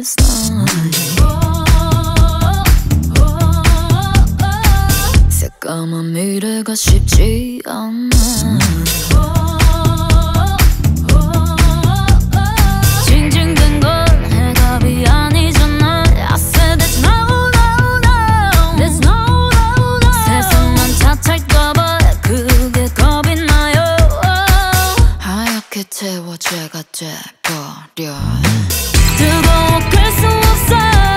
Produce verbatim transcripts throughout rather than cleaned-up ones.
last night. 새까만 미래가 쉽지 않아. 징징댄 건 해답이 아니잖아. I said there's no, no, no. There's no, no, no. 세상만 탓할까봐 그게 겁이 나요. 하얗게 채워 죄가 돼버려. 뜨거워 끌 수 없어.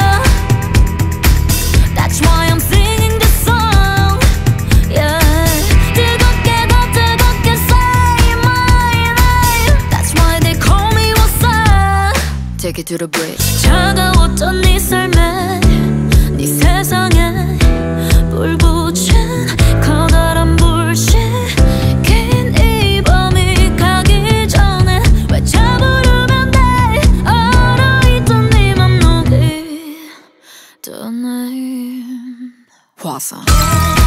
That's why I'm singing this song. Yeah. 뜨겁게 더 뜨겁게 say my name. That's why they call me what's up. Take it to the bridge. 차가웠던 네 삶에 네 세상에 불 붙인 커다란 불씨. 긴 이 밤이 가기 전에 외쳐부르면 돼. 얼어있던 네 맘 녹이 던 name. 화성.